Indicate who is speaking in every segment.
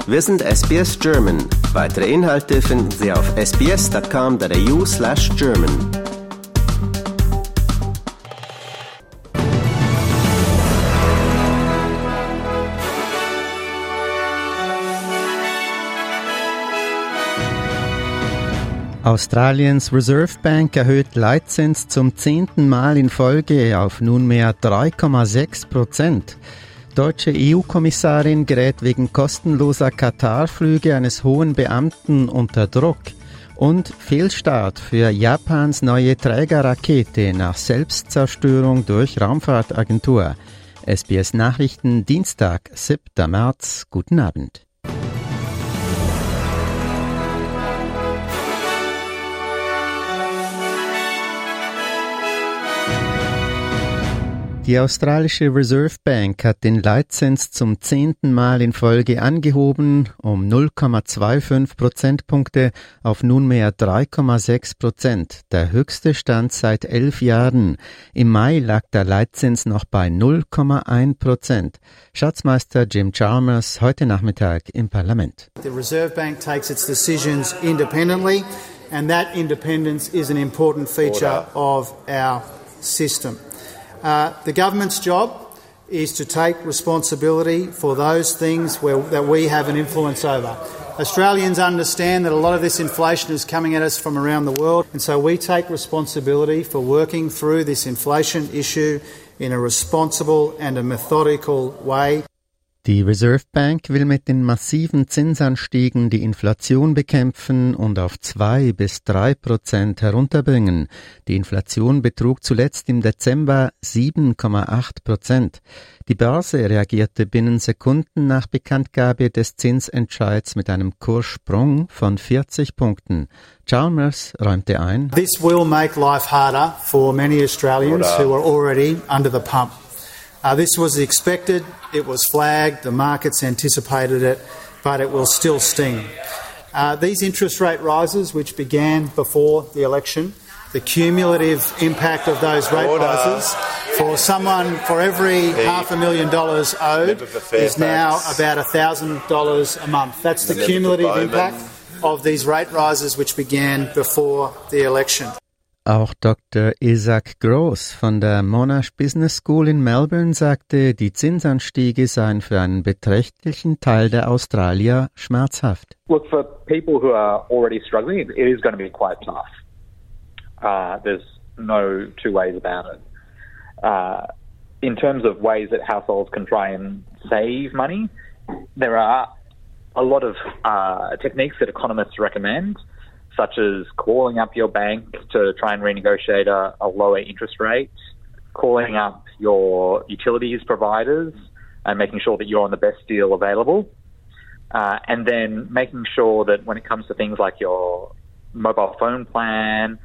Speaker 1: Wir sind SBS German. Weitere Inhalte finden Sie auf sbs.com.au/German.
Speaker 2: Australiens Reserve Bank erhöht Leitzins zum 10. Mal in Folge auf nunmehr 3,6%. Deutsche EU-Kommissarin gerät wegen kostenloser Katar-Flüge eines hohen Beamten unter Druck. Und Fehlstart für Japans neue Trägerrakete nach Selbstzerstörung durch Raumfahrtagentur. SBS Nachrichten, Dienstag, 7. März. Guten Abend. Die australische Reserve Bank hat den Leitzins zum 10. Mal in Folge angehoben, um 0,25 Prozentpunkte auf nunmehr 3,6%, der höchste Stand seit 11 Jahren. Im Mai lag der Leitzins noch bei 0,1%. Schatzmeister Jim Chalmers heute Nachmittag im Parlament.
Speaker 3: The Reserve Bank takes its decisions independently, and that independence is an important feature of our system. The government's job is to take responsibility for those things that we have an influence over. Australians understand that a lot of this inflation is coming at us from around the world, and so we take responsibility for working through this inflation issue in a responsible and a methodical way.
Speaker 2: Die Reserve Bank will mit den massiven Zinsanstiegen die Inflation bekämpfen und auf 2 bis 3% herunterbringen. Die Inflation betrug zuletzt im Dezember 7,8%. Die Börse reagierte binnen Sekunden nach Bekanntgabe des Zinsentscheids mit einem Kurssprung von 40 Punkten. Chalmers räumte ein:
Speaker 3: This will make life harder for many Australians who are already under the pump. This was expected, it was flagged, the markets anticipated it, but it will still sting. These interest rate rises, which began before the election, the cumulative impact of those rate rises for every $500,000 owed is now about $1,000 a month. That's the cumulative impact of these rate rises, which began before the election.
Speaker 2: Auch Dr. Isaac Gross von der Monash Business School in Melbourne sagte, die Zinsanstiege seien für einen beträchtlichen Teil der Australier schmerzhaft.
Speaker 4: Look, for people who are already struggling, it is going to be quite tough. There's no two ways about it. In terms of ways that households can try and save money, there are a lot of techniques that economists recommend, such as calling up your bank to try and renegotiate a lower interest rate, calling up your utilities providers and making sure that you're on the best deal available, and then making sure that when it comes to things like your mobile phone plan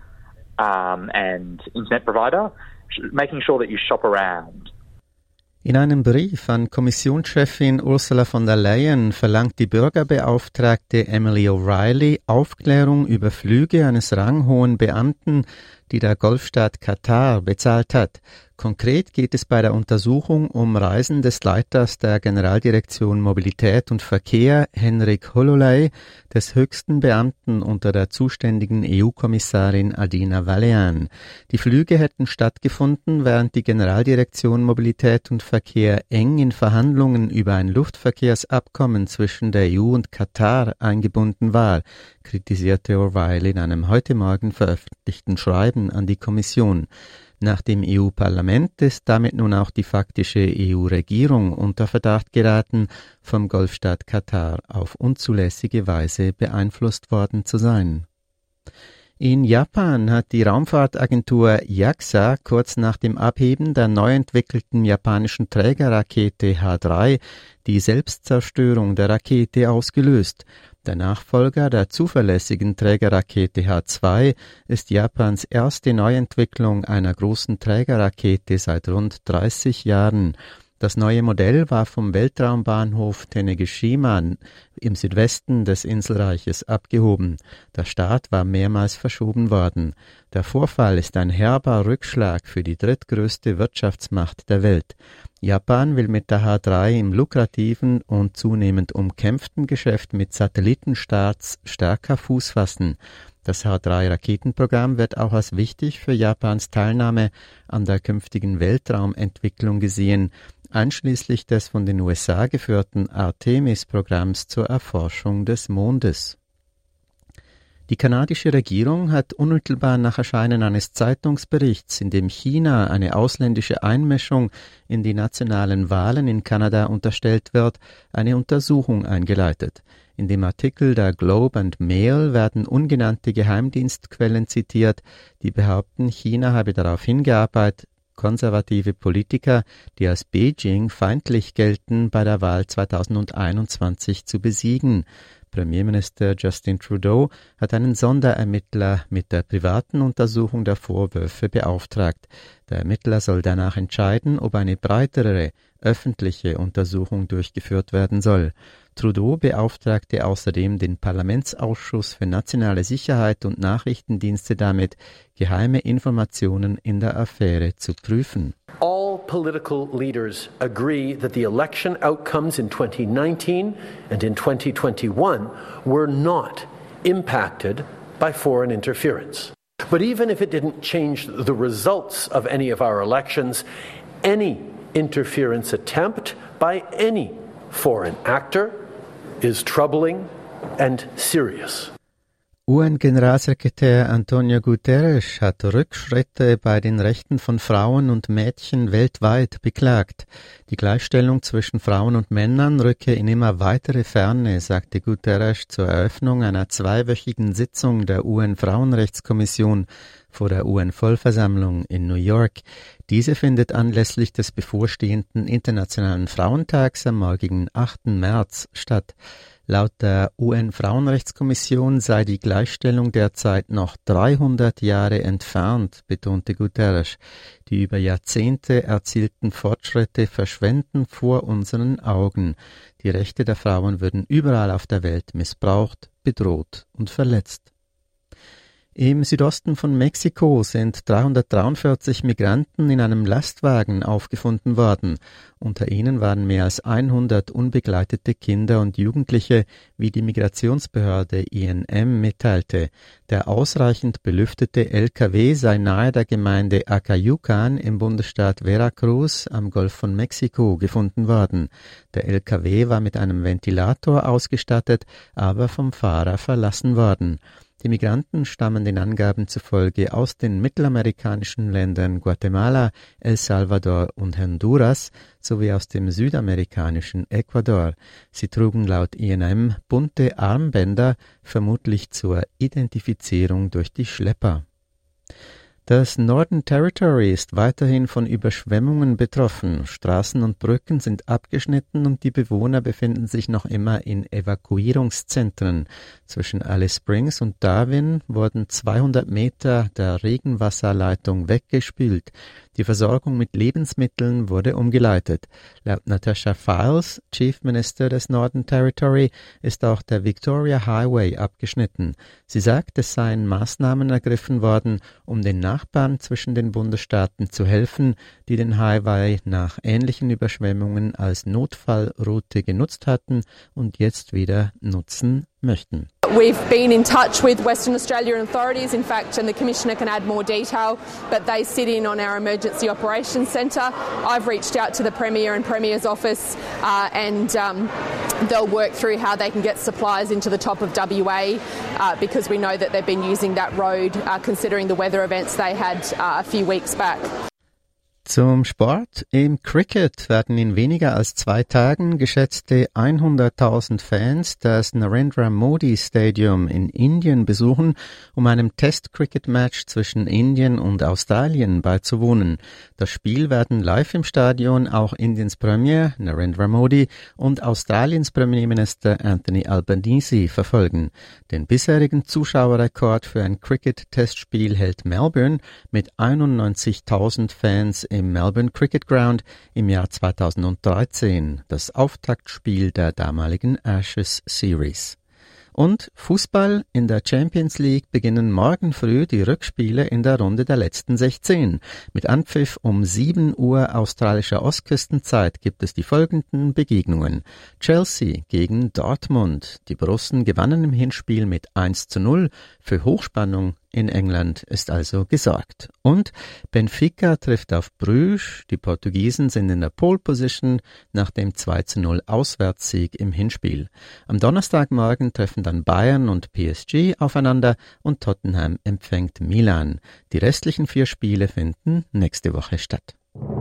Speaker 4: and internet provider, making sure that you shop around.
Speaker 2: In einem Brief an Kommissionschefin Ursula von der Leyen verlangt die Bürgerbeauftragte Emily O'Reilly Aufklärung über Flüge eines ranghohen Beamten, die der Golfstaat Katar bezahlt hat. Konkret geht es bei der Untersuchung um Reisen des Leiters der Generaldirektion Mobilität und Verkehr, Henrik Hollolei, des höchsten Beamten unter der zuständigen EU-Kommissarin Adina Vălean. Die Flüge hätten stattgefunden, während die Generaldirektion Mobilität und Verkehr eng in Verhandlungen über ein Luftverkehrsabkommen zwischen der EU und Katar eingebunden war, kritisierte O'Reilly in einem heute Morgen veröffentlichten Schreiben an die Kommission. Nach dem EU-Parlament ist damit nun auch die faktische EU-Regierung unter Verdacht geraten, vom Golfstaat Katar auf unzulässige Weise beeinflusst worden zu sein. In Japan hat die Raumfahrtagentur JAXA kurz nach dem Abheben der neu entwickelten japanischen Trägerrakete H3 die Selbstzerstörung der Rakete ausgelöst. Der Nachfolger der zuverlässigen Trägerrakete H2 ist Japans erste Neuentwicklung einer großen Trägerrakete seit rund 30 Jahren. Das neue Modell war vom Weltraumbahnhof Tanegashima im Südwesten des Inselreiches abgehoben. Der Start war mehrmals verschoben worden. Der Vorfall ist ein herber Rückschlag für die drittgrößte Wirtschaftsmacht der Welt. Japan will mit der H3 im lukrativen und zunehmend umkämpften Geschäft mit Satellitenstarts stärker Fuß fassen. Das H3-Raketenprogramm wird auch als wichtig für Japans Teilnahme an der künftigen Weltraumentwicklung gesehen, einschließlich des von den USA geführten Artemis-Programms zur Erforschung des Mondes. Die kanadische Regierung hat unmittelbar nach Erscheinen eines Zeitungsberichts, in dem China eine ausländische Einmischung in die nationalen Wahlen in Kanada unterstellt wird, eine Untersuchung eingeleitet. In dem Artikel der Globe and Mail werden ungenannte Geheimdienstquellen zitiert, die behaupten, China habe darauf hingearbeitet, konservative Politiker, die als Beijing feindlich gelten, bei der Wahl 2021 zu besiegen. Premierminister Justin Trudeau hat einen Sonderermittler mit der privaten Untersuchung der Vorwürfe beauftragt. Der Ermittler soll danach entscheiden, ob eine breitere öffentliche Untersuchung durchgeführt werden soll. Trudeau beauftragte außerdem den Parlamentsausschuss für nationale Sicherheit und Nachrichtendienste damit, geheime Informationen in der Affäre zu prüfen.
Speaker 5: All political leaders agree that the election outcomes in 2019 and in 2021 were not impacted by foreign interference. But even if it didn't change the results of any of our elections, any interference attempt by any foreign actor is troubling and serious.
Speaker 2: UN-Generalsekretär Antonio Guterres hat Rückschritte bei den Rechten von Frauen und Mädchen weltweit beklagt. Die Gleichstellung zwischen Frauen und Männern rücke in immer weitere Ferne, sagte Guterres zur Eröffnung einer 2-wöchigen Sitzung der UN-Frauenrechtskommission vor der UN-Vollversammlung in New York. Diese findet anlässlich des bevorstehenden Internationalen Frauentags am morgigen 8. März statt. Laut der UN-Frauenrechtskommission sei die Gleichstellung derzeit noch 300 Jahre entfernt, betonte Guterres. Die über Jahrzehnte erzielten Fortschritte verschwenden vor unseren Augen. Die Rechte der Frauen würden überall auf der Welt missbraucht, bedroht und verletzt. Im Südosten von Mexiko sind 343 Migranten in einem Lastwagen aufgefunden worden. Unter ihnen waren mehr als 100 unbegleitete Kinder und Jugendliche, wie die Migrationsbehörde INM mitteilte. Der ausreichend belüftete LKW sei nahe der Gemeinde Acayucan im Bundesstaat Veracruz am Golf von Mexiko gefunden worden. Der LKW war mit einem Ventilator ausgestattet, aber vom Fahrer verlassen worden. Die Migranten stammen den Angaben zufolge aus den mittelamerikanischen Ländern Guatemala, El Salvador und Honduras sowie aus dem südamerikanischen Ecuador. Sie trugen laut INM bunte Armbänder, vermutlich zur Identifizierung durch die Schlepper. Das Northern Territory ist weiterhin von Überschwemmungen betroffen. Straßen und Brücken sind abgeschnitten und die Bewohner befinden sich noch immer in Evakuierungszentren. Zwischen Alice Springs und Darwin wurden 200 Meter der Regenwasserleitung weggespült. Die Versorgung mit Lebensmitteln wurde umgeleitet. Laut Natasha Files, Chief Minister des Northern Territory, ist auch der Victoria Highway abgeschnitten. Sie sagt, es seien Maßnahmen ergriffen worden, um den Nachbarn zwischen den Bundesstaaten zu helfen, die den Highway nach ähnlichen Überschwemmungen als Notfallroute genutzt hatten und jetzt wieder nutzen möchten.
Speaker 6: We've been in touch with Western Australian authorities, in fact, and the Commissioner can add more detail, but they sit in on our Emergency Operations Centre. I've reached out to the Premier and Premier's office and they'll work through how they can get supplies into the top of WA because we know that they've been using that road considering the weather events they had a few weeks back.
Speaker 2: Zum Sport. Im Cricket werden in weniger als 2 Tagen geschätzte 100.000 Fans das Narendra Modi Stadium in Indien besuchen, um einem Test-Cricket-Match zwischen Indien und Australien beizuwohnen. Das Spiel werden live im Stadion auch Indiens Premier Narendra Modi und Australiens Premierminister Anthony Albanese verfolgen. Den bisherigen Zuschauerrekord für ein Cricket-Testspiel hält Melbourne mit 91.000 Fans im Melbourne Cricket Ground im Jahr 2013, das Auftaktspiel der damaligen Ashes Series. Und Fußball: in der Champions League beginnen morgen früh die Rückspiele in der Runde der letzten 16. Mit Anpfiff um 7 Uhr australischer Ostküstenzeit gibt es die folgenden Begegnungen. Chelsea gegen Dortmund. Die Borussen gewannen im Hinspiel mit 1:0. Für Hochspannung in England ist also gesorgt. Und Benfica trifft auf Bruges. Die Portugiesen sind in der Pole Position nach dem 2:0 Auswärtssieg im Hinspiel. Am Donnerstagmorgen treffen dann Bayern und PSG aufeinander und Tottenham empfängt Milan. Die restlichen 4 Spiele finden nächste Woche statt.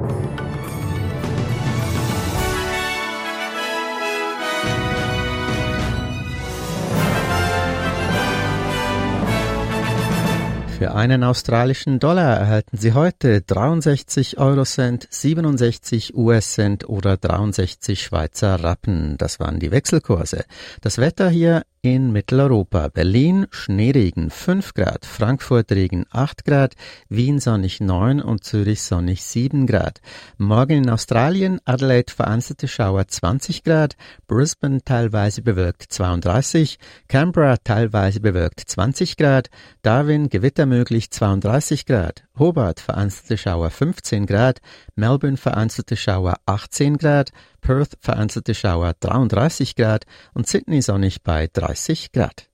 Speaker 2: Für einen australischen Dollar erhalten Sie heute 63 Eurocent, 67 US-Cent oder 63 Schweizer Rappen. Das waren die Wechselkurse. Das Wetter hier in Mitteleuropa: Berlin Schneeregen 5 Grad, Frankfurt Regen 8 Grad, Wien sonnig 9 und Zürich sonnig 7 Grad. Morgen in Australien: Adelaide vereinzelte Schauer 20 Grad, Brisbane teilweise bewölkt 32, Canberra teilweise bewölkt 20 Grad, Darwin Gewitter möglich 32 Grad, Hobart vereinzelte Schauer 15 Grad, Melbourne vereinzelte Schauer 18 Grad, Perth vereinzelte Schauer 33 Grad und Sydney sonnig bei 30 Grad.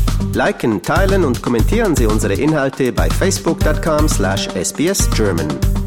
Speaker 1: Liken, teilen und kommentieren Sie unsere Inhalte bei facebook.com/sbsgerman.